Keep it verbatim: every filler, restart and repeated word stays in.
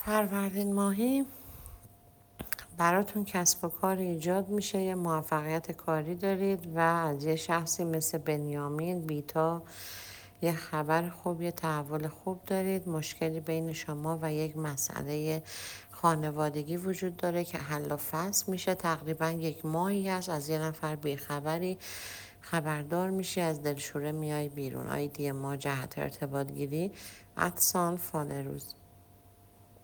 فروردین ماهی براتون کسب و کار ایجاد میشه، یه موفقیت کاری دارید و از یه شخصی مثل بنیامین بیتا یه خبر خوب، یه تحول خوب دارید. مشکلی بین شما و یک مسئله خانوادگی وجود داره که حل و فصل میشه. تقریبا یک ماهی هست از یه نفر بیخبری خبردار میشی، از دلشوره میای بیرون. آیدی ما جهت ارتباط گیری ادسان فالروز.